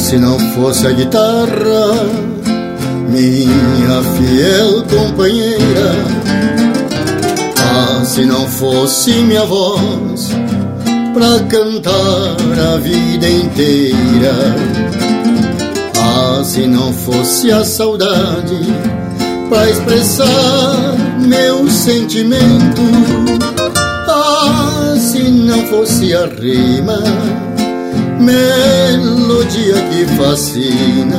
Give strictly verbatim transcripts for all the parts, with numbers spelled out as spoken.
se não fosse a guitarra, minha fiel companheira, ah, se não fosse minha voz pra cantar a vida inteira, ah, se não fosse a saudade pra expressar meu sentimento, ah, se não fosse a rima, melodia que fascina,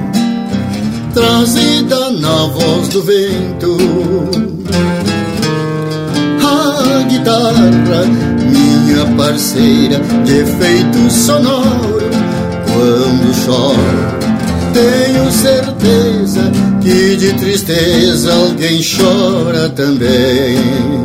trazida na voz do vento. A guitarra, minha parceira de efeito sonoro, quando choro tenho certeza que de tristeza alguém chora também.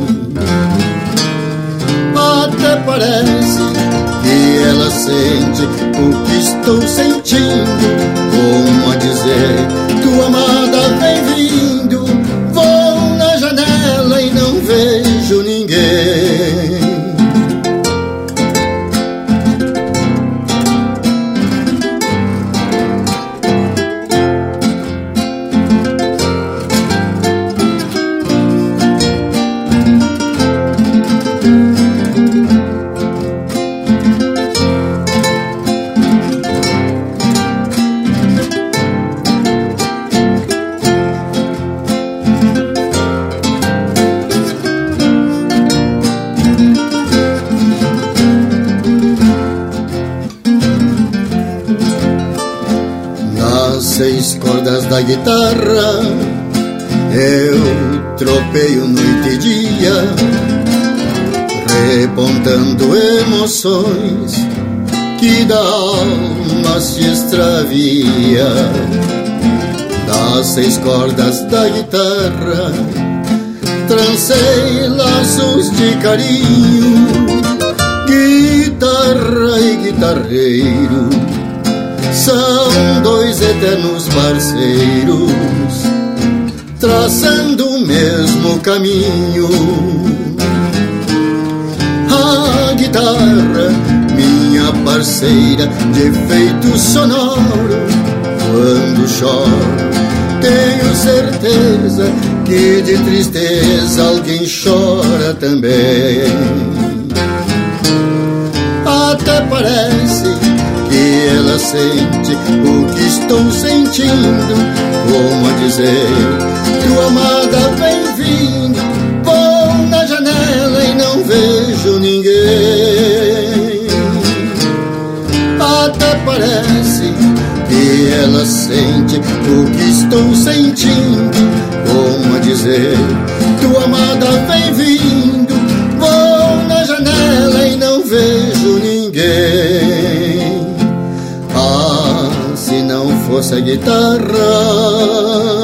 Até parece que ela sente o que estou sentindo, como a dizer, tua amada vem vindo. Vou na janela e não vejo ninguém. Seis cordas da guitarra eu tropeio noite e dia, repontando emoções que da alma se extravia. Das seis cordas da guitarra trancei laços de carinho, guitarra e guitarreiro são dois eternos parceiros, traçando o mesmo caminho. A guitarra, minha parceira de efeito sonoro, quando choro tenho certeza que de tristeza alguém chora também. Até parece que ela sente o que estou sentindo, como a dizer, tua amada vem vindo. Vou na janela e não vejo ninguém. Até parece que ela sente o que estou sentindo, como a dizer, tua amada vem vindo. Vou na janela e não vejo ninguém. Ah, se não fosse a guitarra,